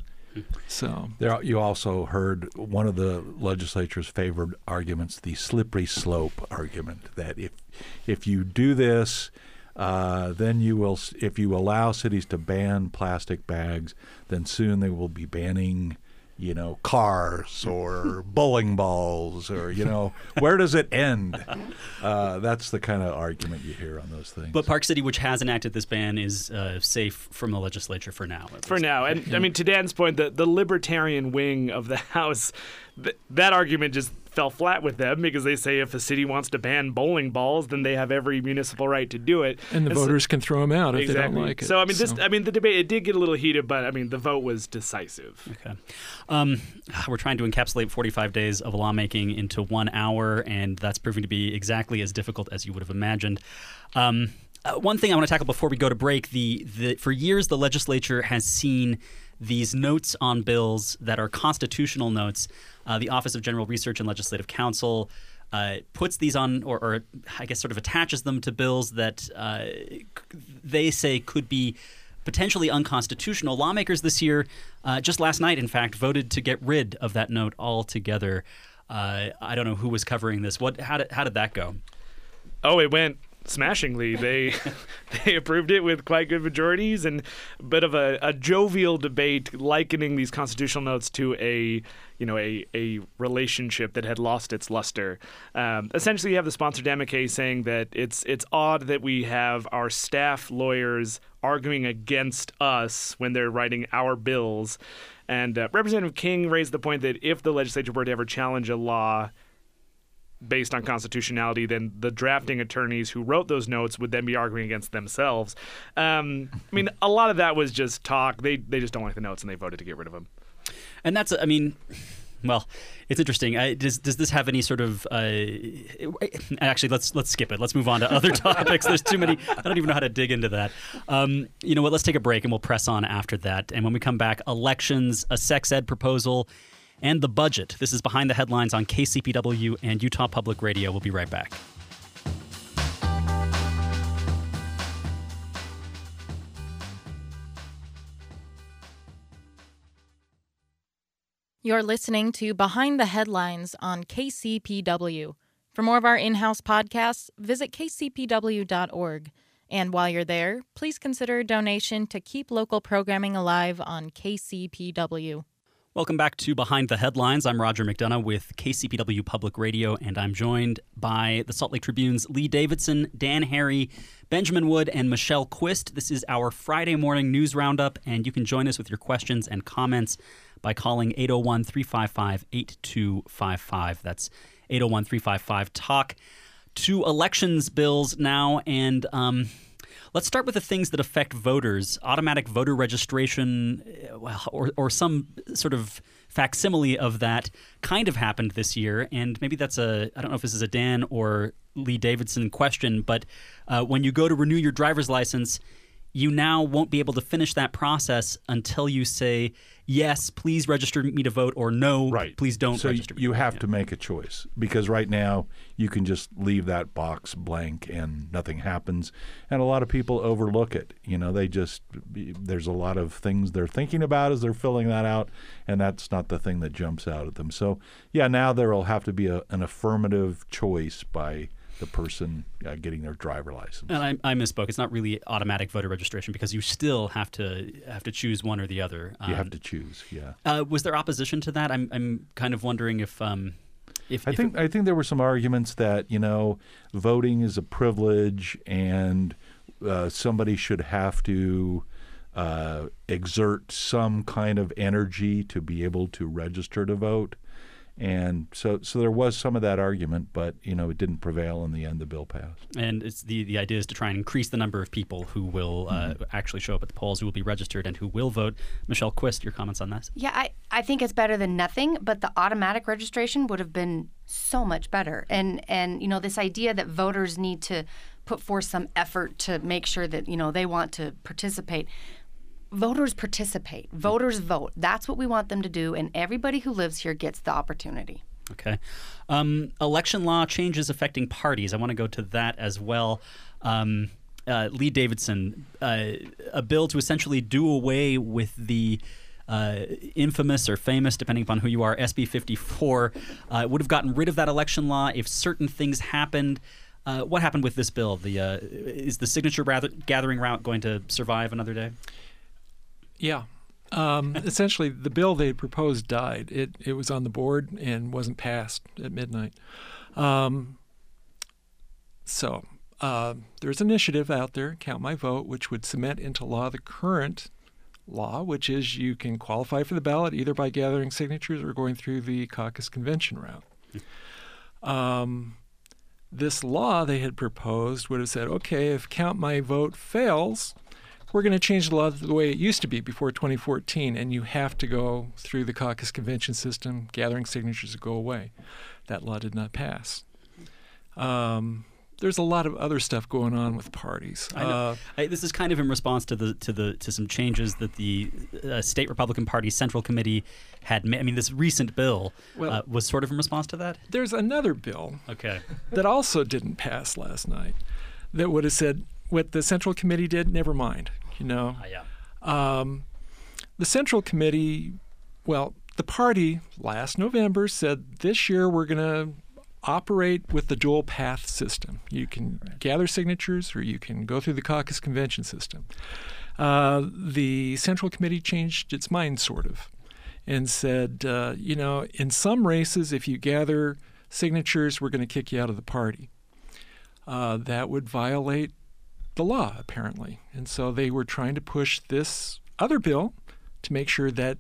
So There, you also heard one of the legislature's favored arguments, the slippery slope argument, that if if you do this, uh, then you will. If you allow cities to ban plastic bags, then soon they will be banning, you know, cars or bowling balls, or, you know, where does it end? Uh, that's the kind of argument you hear on those things. But Park City, which has enacted this ban, is uh, safe from the legislature for now. at For least. now. And I mean, to Dan's point, the, the libertarian wing of the House, th- that argument just fell flat with them because they say if a city wants to ban bowling balls, then they have every municipal right to do it. And the so- voters can throw them out if exactly. they don't like it. So I mean, this I mean, the debate, it did get a little heated, but I mean, the vote was decisive. Okay. Um, we're trying to encapsulate forty-five days of lawmaking into one hour, and that's proving to be exactly as difficult as you would have imagined. Um, uh, one thing I want to tackle before we go to break, the, the for years the legislature has seen these notes on bills that are constitutional notes. Uh, the Office of General Research and Legislative Counsel uh, puts these on, or, or I guess sort of attaches them to bills that uh, they say could be potentially unconstitutional. Lawmakers this year, uh, just last night, in fact, voted to get rid of that note altogether. Uh, I don't know who was covering this. What? How did, how did that go? Oh, it went smashingly. They they approved it with quite good majorities, and a bit of a, a jovial debate likening these constitutional notes to a you know a, a relationship that had lost its luster. Um, essentially, you have the sponsor Dan McKay saying that it's it's odd that we have our staff lawyers arguing against us when they're writing our bills. And uh, Representative King raised the point that if the legislature were to ever challenge a law based on constitutionality, then the drafting attorneys who wrote those notes would then be arguing against themselves. Um, I mean, a lot of that was just talk. They they just don't like the notes, and they voted to get rid of them. And that's, I mean, well, it's interesting. I, does does this have any sort of? Uh, actually, let's let's skip it. Let's move on to other topics. There's too many. I don't even know how to dig into that. Um, you know what? Let's take a break, and we'll press on after that. And when we come back, elections, a sex ed proposal, and the budget. This is Behind the Headlines on K C P W and Utah Public Radio. We'll be right back. You're listening to Behind the Headlines on K C P W. For more of our in-house podcasts, visit k c p w dot org. And while you're there, please consider a donation to keep local programming alive on K C P W. Welcome back to Behind the Headlines. I'm Roger McDonough with K C P W Public Radio, and I'm joined by the Salt Lake Tribune's Lee Davidson, Dan Harry, Benjamin Wood, and Michelle Quist. This is our Friday morning news roundup, and you can join us with your questions and comments by calling eight oh one, three five five, eight two five five. That's eight oh one, three five five, talk. To elections bills now, and um, let's start with the things that affect voters. Automatic voter registration, well, or, or some sort of facsimile of that kind of happened this year, and maybe that's a, I don't know if this is a Dan or Lee Davidson question, but uh, when you go to renew your driver's license, you now won't be able to finish that process until you say, yes, please register me to vote, or no, Right. please don't so register me. you have Yeah. to make a choice, because right now you can just leave that box blank and nothing happens, and a lot of people overlook it. You know, they just there's a lot of things they're thinking about as they're filling that out, and that's not the thing that jumps out at them. So yeah, now there will have to be a, an affirmative choice by the person uh, getting their driver license. And I, I misspoke. It's not really automatic voter registration because you still have to have to choose one or the other. You Um, have to choose. Yeah. Uh, was there opposition to that? I'm I'm kind of wondering if um, if I if think it- I think there were some arguments that, you know, voting is a privilege and uh, somebody should have to uh, exert some kind of energy to be able to register to vote. And so, so there was some of that argument, but you know, it didn't prevail in the end. The bill passed. And it's the, the idea is to try and increase the number of people who will uh, mm-hmm. actually show up at the polls, who will be registered, and who will vote. Michelle Quist, your comments on this? Yeah, I, I think it's better than nothing, but the automatic registration would have been so much better. And, and you know, this idea that voters need to put forth some effort to make sure that, you know, they want to participate. Voters participate. Voters vote. That's what we want them to do, and everybody who lives here gets the opportunity. Okay. Um, election law changes affecting parties. I want to go to that as well. Um, uh, Lee Davidson, uh, a bill to essentially do away with the uh, infamous or famous, depending upon who you are, S B fifty-four, uh, would have gotten rid of that election law if certain things happened. Uh, what happened with this bill? The uh, is the signature rather gathering route going to survive another day? Yeah. Um, essentially, the bill they proposed died. It it was on the board and wasn't passed at midnight. Um, so uh, there's an initiative out there, Count My Vote, which would cement into law the current law, which is you can qualify for the ballot either by gathering signatures or going through the caucus convention route. Um, this law they had proposed would have said, okay, if Count My Vote fails, we're going to change the law the way it used to be before twenty fourteen, and you have to go through the caucus convention system, gathering signatures to go away. That law did not pass. Um, there's a lot of other stuff going on with parties. I know. Uh, I, this is kind of in response to the to the to some changes that the uh, state Republican Party Central Committee had made. I mean, this recent bill Well- uh, was sort of in response to that. there's another bill Okay. that also didn't pass last night that would have said what the Central Committee did, never mind. You know, Uh, yeah. Um, the Central Committee, well, the party last November said this year we're going to operate with the dual path system. You can gather signatures or you can go through the caucus convention system. Uh, the Central Committee changed its mind, sort of, and said, uh, you know, in some races, if you gather signatures, we're going to kick you out of the party. Uh, that would violate the law, apparently. And so they were trying to push this other bill to make sure that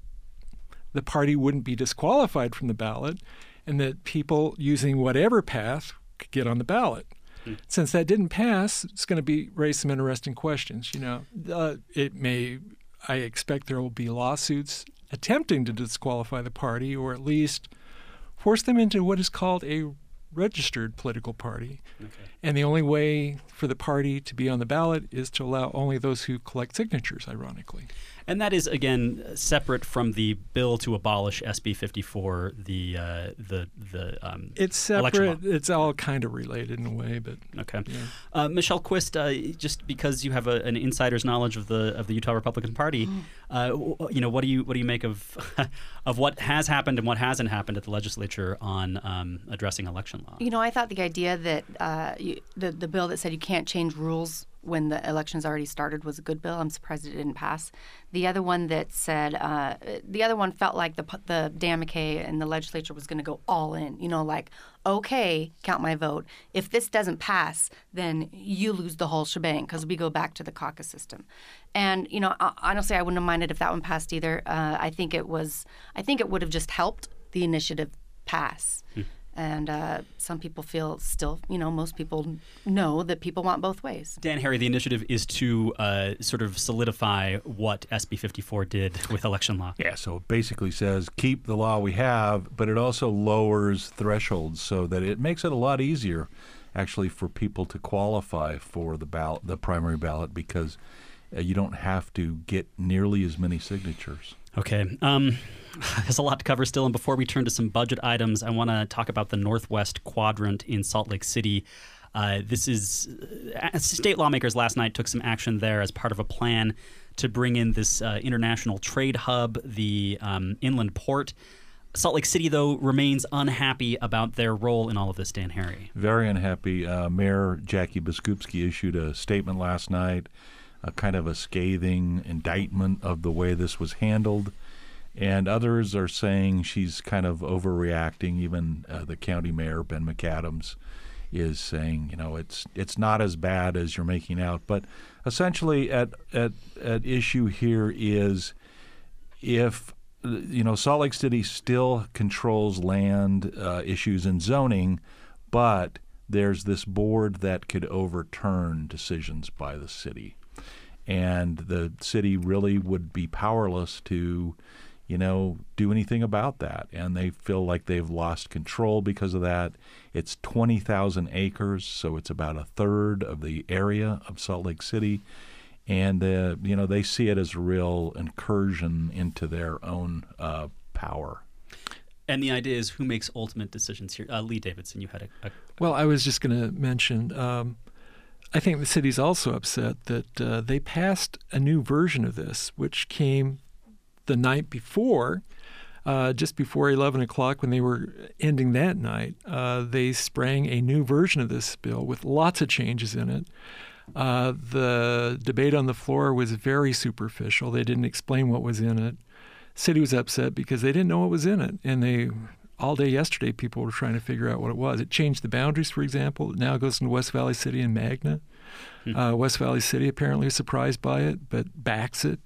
the party wouldn't be disqualified from the ballot and that people using whatever path could get on the ballot. Hmm. Since that didn't pass, it's going to be raise some interesting questions. You know, uh, it may, I expect there will be lawsuits attempting to disqualify the party or at least force them into what is called a registered political party. Okay. And the only way for the party to be on the ballot is to allow only those who collect signatures, ironically. And that is, again, separate from the bill to abolish S B fifty-four, the uh, the the um, It's election law. separate. It's all kind of related in a way, but Okay. yeah. Uh, Michelle Quist, uh, just because you have a, an insider's knowledge of the of the Utah Republican Party, uh, w- you know, what do you what do you make of of what has happened and what hasn't happened at the legislature on um, addressing election law? You know, I thought the idea that uh, you, the the bill that said you can't change rules when the election's already started was a good bill. I'm surprised it didn't pass. The other one that said, uh, the other one felt like the the Dan McKay and the legislature was going to go all in. You know, like, okay, count my vote. If this doesn't pass, then you lose the whole shebang because we go back to the caucus system. And you know, honestly, I wouldn't have minded if that one passed either. Uh, I think it was. I think it would have just helped the initiative pass. Hmm. And uh, some people feel still, you know, most people know that people want both ways. Dan Harry, the initiative is to uh, sort of solidify what S B fifty-four did with election law. Yeah, so it basically says keep the law we have, but it also lowers thresholds so that it makes it a lot easier, actually, for people to qualify for the ballot, the primary ballot, because uh, you don't have to get nearly as many signatures. Okay. Um, there's a lot to cover still. And before we turn to some budget items, I want to talk about the Northwest Quadrant in Salt Lake City. Uh, this is uh, state lawmakers last night took some action there as part of a plan to bring in this uh, international trade hub, the um, inland port. Salt Lake City, though, remains unhappy about their role in all of this, Dan Harry. Very unhappy. Uh, Mayor Jackie Biskupski issued a statement last night, a kind of a scathing indictment of the way this was handled. And others are saying she's kind of overreacting. Even uh, the county mayor, Ben McAdams, is saying, you know, it's it's not as bad as you're making out. But essentially at, at, at issue here is if you know, Salt Lake City still controls land uh, issues and zoning, but there's this board that could overturn decisions by the city. And the city really would be powerless to, you know, do anything about that. And they feel like they've lost control because of that. It's twenty thousand acres, so it's about a third of the area of Salt Lake City. And, uh, you know, they see it as a real incursion into their own uh, power. And the idea is who makes ultimate decisions here? Uh, Lee Davidson, you had a... a Well, I was just going to mention, um, I think the city's also upset that uh, they passed a new version of this, which came the night before, uh, just before eleven o'clock when they were ending that night. Uh, they sprang a new version of this bill with lots of changes in it. Uh, the debate on the floor was very superficial. They didn't explain what was in it. City was upset because they didn't know what was in it, and they all day yesterday people were trying to figure out what it was. It changed the boundaries, for example. It now goes into West Valley City and Magna. Hmm. Uh, West Valley City apparently was surprised by it, but backs it.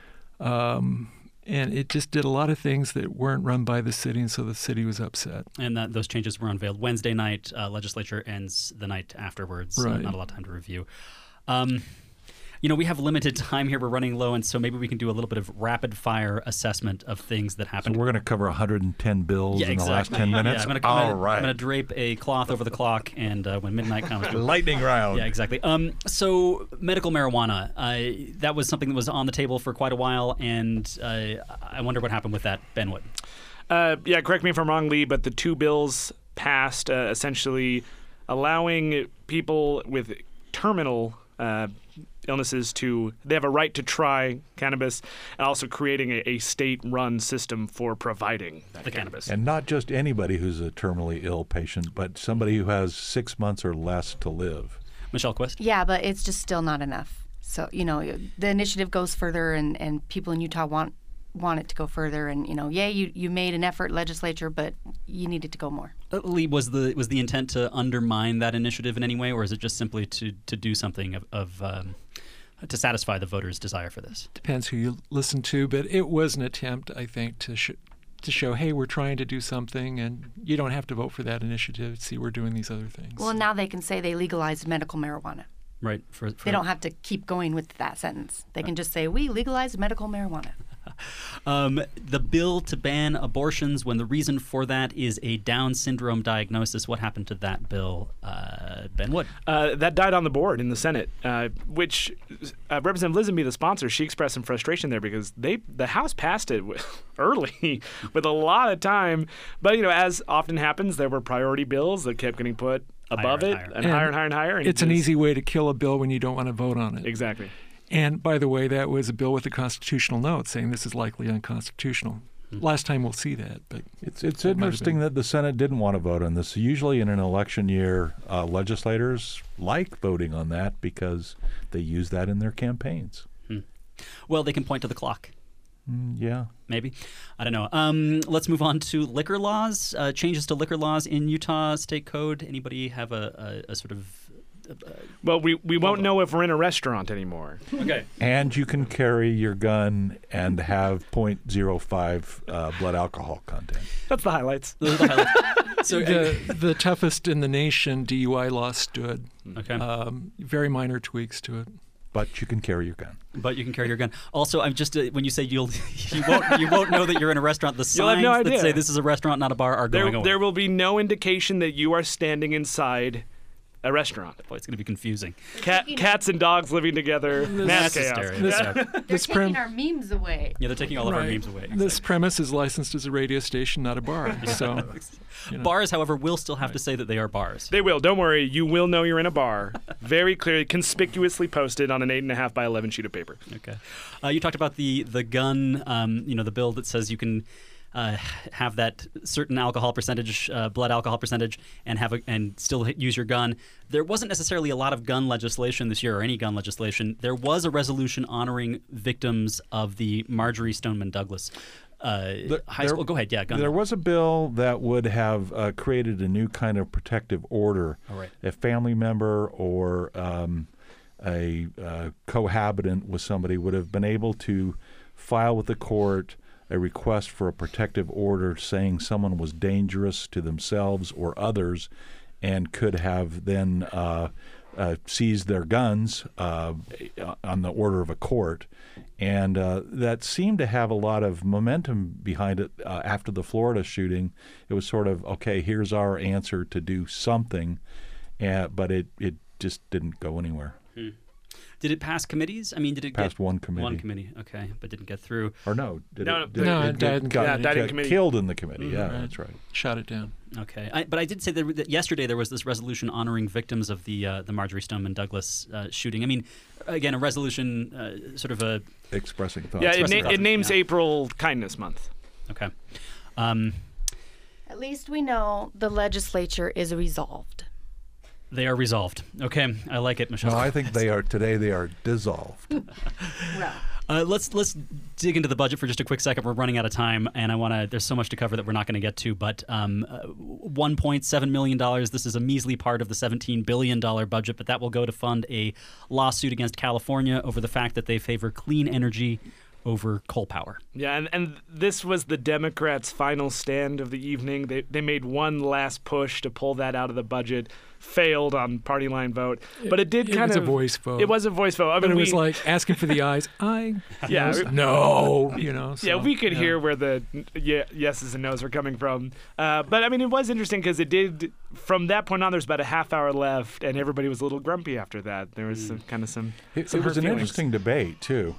Um, and it just did a lot of things that weren't run by the city, and so the city was upset. And that, those changes were unveiled Wednesday night. Uh, legislature ends the night afterwards. Right. Uh, not a lot of time to review. Um, you know, we have limited time here. We're running low, and so maybe we can do a little bit of rapid-fire assessment of things that So happened. we're going to cover one hundred ten bills yeah, in exactly. the last ten minutes? Yeah, I'm gonna, All I'm gonna, right. I'm going to drape a cloth over the clock, and uh, when midnight comes... Lightning round. Yeah, exactly. Um, so medical marijuana, uh, that was something that was on the table for quite a while, and uh, I wonder what happened with that. Ben Wood. Uh, yeah, correct me if I'm wrong, Lee, but the two bills passed uh, essentially allowing people with terminal uh, illnesses to, they have a right to try cannabis, and also creating a, a state-run system for providing that The cannabis. And not just anybody who's a terminally ill patient, but somebody who has six months or less to live. Michelle Quist. Yeah, but it's just still not enough. So, you know, the initiative goes further, and, and people in Utah want want it to go further. And, you know, yeah, you, you made an effort, legislature, but you needed to go more. Uh, Lee, was the was the intent to undermine that initiative in any way, or is it just simply to, to do something of, of um, to satisfy the voters' desire for this? Depends who you listen to, but it was an attempt, I think, to sh- to show, hey, we're trying to do something, and you don't have to vote for that initiative. See, we're doing these other things. Well, now they can say they legalized medical marijuana. Right. For, for They don't have to keep going with that sentence. They can just say, we legalized medical marijuana. Um, the bill to ban abortions when the reason for that is a Down syndrome diagnosis. What happened to that bill, uh, Ben Wood? Uh, that died on the board in the Senate, uh, which uh, Representative Lisenby, the sponsor, she expressed some frustration there because they the House passed it w- early with a lot of time. But, you know, as often happens, there were priority bills that kept getting put above Higher it and higher. and, And higher and higher and higher. And it's it an just- easy way to kill a bill when you don't want to vote on it. Exactly. And by the way, that was a bill with a constitutional note saying this is likely unconstitutional. Last time we'll see that, but It's it's That might have interesting been. that the Senate didn't want to vote on this. Usually in an election year, uh, legislators like voting on that because they use that in their campaigns. Well, they can point to the clock. Mm, yeah. Maybe. I don't know. Um, let's move on to liquor laws. Uh, changes to liquor laws in Utah State Code. Anybody have a, a, a sort of... Uh, Well, we, we won't know if we're in a restaurant anymore. okay. And you can carry your gun and have zero point zero five uh, blood alcohol content. That's the highlights. Those are the highlights. So, the, the toughest in the nation D U I law stood. okay. Um, very minor tweaks to it. But you can carry your gun. But you can carry your gun. Also, I'm just uh, when you say you'll you won't you won't know that you're in a restaurant. The You'll have signs no that idea. say this is a restaurant, not a bar, are going There, away. there will be no indication that you are standing inside a restaurant. Boy, it's going to be confusing. Cat, cats and dogs living together. Mass That's chaos. hysteria. This- Yeah. They're This taking prem- our memes away. Yeah, they're taking all of our Right. memes away. This premise is licensed as a radio station, not a bar. So you know. Bars, however, will still have to say that they are bars. They will. Don't worry. You will know you're in a bar. Very clearly, conspicuously posted on an eight and a half by eleven sheet of paper. Okay. Uh, you talked about the the gun. Um, you know, the bill that says you can uh, have that certain alcohol percentage, uh, blood alcohol percentage, and have a, and still hit- use your gun. There wasn't necessarily a lot of gun legislation this year, or any gun legislation. There was a resolution honoring victims of the Marjorie Stoneman Douglas uh, The- high there- school. Go ahead. Yeah, gun. There was a bill that would have uh, created a new kind of protective order. All right. A family member or um, a uh, cohabitant with somebody would have been able to file with the court a request for a protective order saying someone was dangerous to themselves or others and could have then uh, uh, seized their guns uh, on the order of a court. And uh, that seemed to have a lot of momentum behind it uh, after the Florida shooting. It was sort of, okay, here's our answer to do something, uh, but it, it just didn't go anywhere. Hmm. Did it pass committees? I mean, did it Passed get one committee. One committee, okay, but didn't get through. Or no, did No, it? Did no, it, it died in got, committee. Yeah, died in got committee. killed in the committee. Mm-hmm. Yeah, Right. that's right. Shot it down. Okay, I, but I did say that, that yesterday there was this resolution honoring victims of the uh, the Marjorie Stoneman Douglas uh, shooting. I mean, again, a resolution, uh, sort of a Expressing thoughts. Yeah, it, Expressing na- it thoughts, names yeah. April Kindness Month. okay. Um, At least we know the legislature is resolved. they are resolved. Okay, I like it, Michelle. No, I think they are today. They are dissolved. Well, Uh, let's let's dig into the budget for just a quick second. We're running out of time, and I want to. There's so much to cover that we're not going to get to. But um, uh, one point seven million dollars. This is a measly part of the seventeen billion dollars budget, but that will go to fund a lawsuit against California over the fact that they favor clean energy over coal power. Yeah, and, and this was the Democrats' final stand of the evening. They they made one last push to pull that out of the budget, failed on party line vote, but it did It kind was of a voice vote. It was a voice vote. I But mean, it was we, like asking for the ayes. I Yeah, yes, we- no, you know. So, yeah, we could yeah. hear where the yeah, yeses and nos were coming from. Uh, but I mean, it was interesting because it did. From that point on, there's about a half hour left, and everybody was a little grumpy after that. There was some kind of some. It, some it was hurt an feelings. interesting debate too.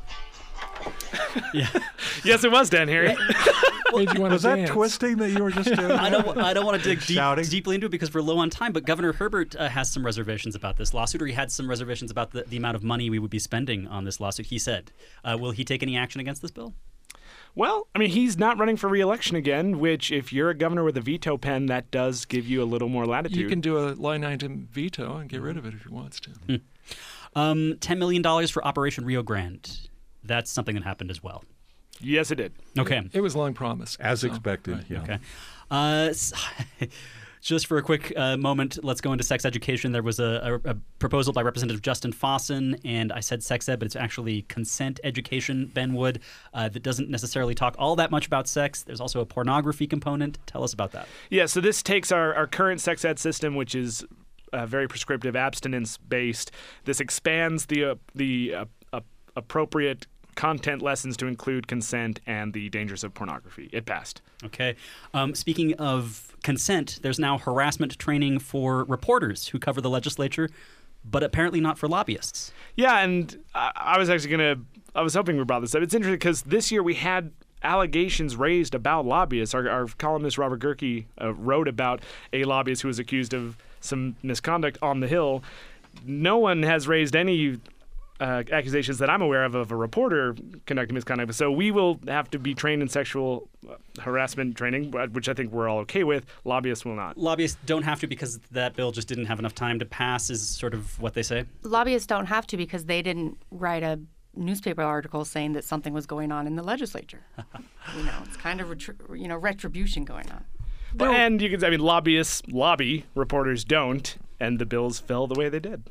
Yes, it was, Dan Harry. Made you want Was to that dance. twisting that you were just doing? I don't. I don't want to dig deep, Shouting? deeply into it because we're low on time. But Governor Herbert uh, has some reservations about this lawsuit, or he had some reservations about the, the amount of money we would be spending on this lawsuit. He said, uh, "Will he take any action against this bill?" Well, I mean, he's not running for re-election again, which, if you're a governor with a veto pen, that does give you a little more latitude. You can do a line item veto and get rid of it if he wants to. Um, Ten million dollars for Operation Rio Grande. That's something that happened as well. Yes, it did. Okay. It was long promised. As so, expected. right. Yeah. Okay. Uh, s- just for a quick uh, moment, let's go into sex education. There was a, a, a proposal by Representative Justin Fossen, and I said sex ed, but it's actually consent education, Ben Wood, uh, that doesn't necessarily talk all that much about sex. There's also a pornography component. Tell us about that. Yeah, so this takes our, our current sex ed system, which is uh, very prescriptive, abstinence-based. This expands the uh, the uh, uh, appropriate content lessons to include consent and the dangers of pornography. It passed. Okay. Um, speaking of consent, there's now harassment training for reporters who cover the legislature, but apparently not for lobbyists. Yeah, and I, I was actually going to, I was hoping we brought this up. It's interesting because this year we had allegations raised about lobbyists. Our, our columnist Robert Gerke uh, wrote about a lobbyist who was accused of some misconduct on the Hill. No one has raised any uh, accusations that I'm aware of of a reporter conducting misconduct. So we will have to be trained in sexual harassment training, which I think we're all okay with. Lobbyists will not. Lobbyists don't have to because that bill just didn't have enough time to pass, is sort of what they say. lobbyists don't have to because they didn't write a newspaper article saying that something was going on in the legislature. You know, it's kind of retri- you know retribution going on. But, and you can, I mean, lobbyists lobby, reporters don't, and the bills fell the way they did.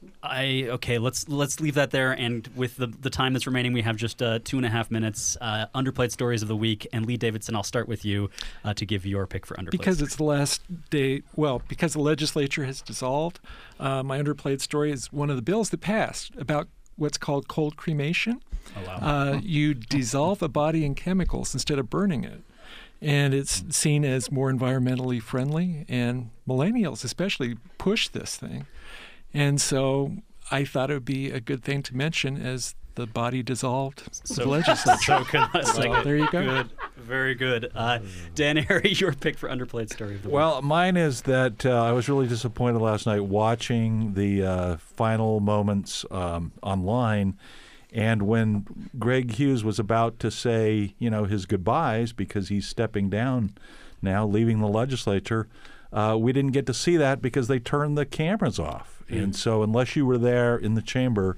I okay. Let's let's leave that there. And with the the time that's remaining, we have just uh, two and a half minutes. Uh, underplayed stories of the week. And Lee Davidson, I'll start with you uh, to give your pick for underplayed. Because it's the last day, well, because the legislature has dissolved, uh, my underplayed story is one of the bills that passed about what's called cold cremation. Oh, wow. Uh, you dissolve a body in chemicals instead of burning it. And it's seen as more environmentally friendly, and millennials especially push this thing. And so I thought it would be a good thing to mention as the body dissolved So- the legislature. So good. I So like it. there you go. Good. Very good. Uh, Dan Harry, your pick for underplayed story of the week. Well, mine is that uh, I was really disappointed last night watching the uh, final moments um, online. And when Greg Hughes was about to say, you know, his goodbyes because he's stepping down now, leaving the legislature, uh, we didn't get to see that because they turned the cameras off. Mm. And so unless you were there in the chamber,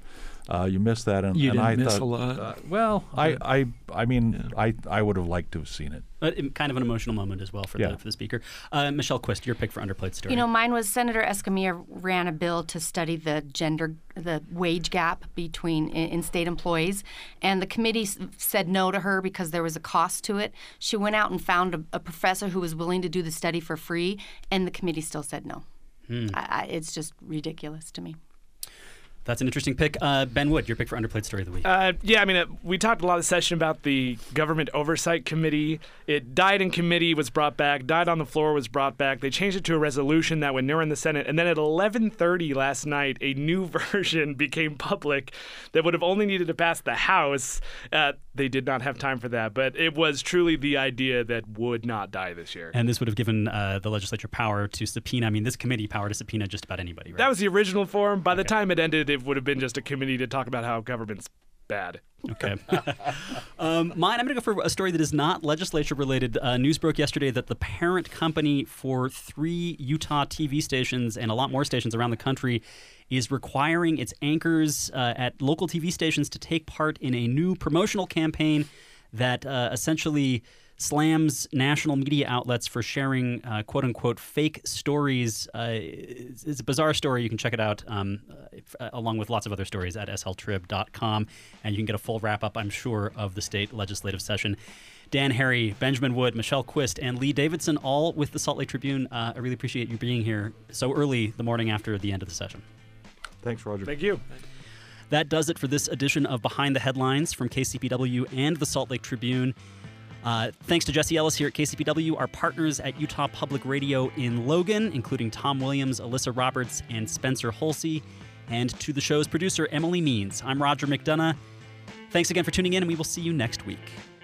Uh, you missed that, and, You and didn't I miss thought, a lot. Uh, well, I, I, I mean, I, I would have liked to have seen it. But it- kind of an emotional moment as well for Yeah. the for the speaker. Uh, Michelle Quist, your pick for Underplayed Story. You know, mine was Senator Escamilla ran a bill to study the gender, the wage gap between in, in state employees, and the committee s- said no to her because there was a cost to it. She went out and found a, a professor who was willing to do the study for free, and the committee still said no. Hmm. I, I, it's just ridiculous to me. That's an interesting pick. Uh, Ben Wood, your pick for Underplayed Story of the Week. Uh, yeah, I mean, uh, we talked a lot this session about the Government Oversight Committee. It died in committee, was brought back, died on the floor, was brought back. They changed it to a resolution that went nowhere in the Senate. And then at eleven thirty last night, a new version became public that would have only needed to pass the House. Uh, they did not have time for that. But it was truly the idea that would not die this year. And this would have given uh, the legislature power to subpoena, I mean, this committee power to subpoena just about anybody, right? That was the original form. By the Okay. time it ended, it would have been just a committee to talk about how government's bad. Okay. um, mine, I'm going to go for a story that is not legislature related. Uh, news broke yesterday that the parent company for three Utah T V stations and a lot more stations around the country is requiring its anchors uh, at local T V stations to take part in a new promotional campaign that uh, essentially slams national media outlets for sharing uh, quote unquote fake stories. Uh, it's, it's a bizarre story. You can check it out um, uh, along with lots of other stories at s l trib dot com, and you can get a full wrap up, I'm sure, of the state legislative session. Dan Harry, Benjamin Wood, Michelle Quist, and Lee Davidson, all with the Salt Lake Tribune. Uh, I really appreciate you being here so early the morning after the end of the session. Thanks, Roger. Thank you. That does it for this edition of Behind the Headlines from K C P W and the Salt Lake Tribune. Uh, thanks to Jesse Ellis here at K C P W, our partners at Utah Public Radio in Logan, including Tom Williams, Alyssa Roberts, and Spencer Holsey, and to the show's producer, Emily Means. I'm Roger McDonough. Thanks again for tuning in, and we will see you next week.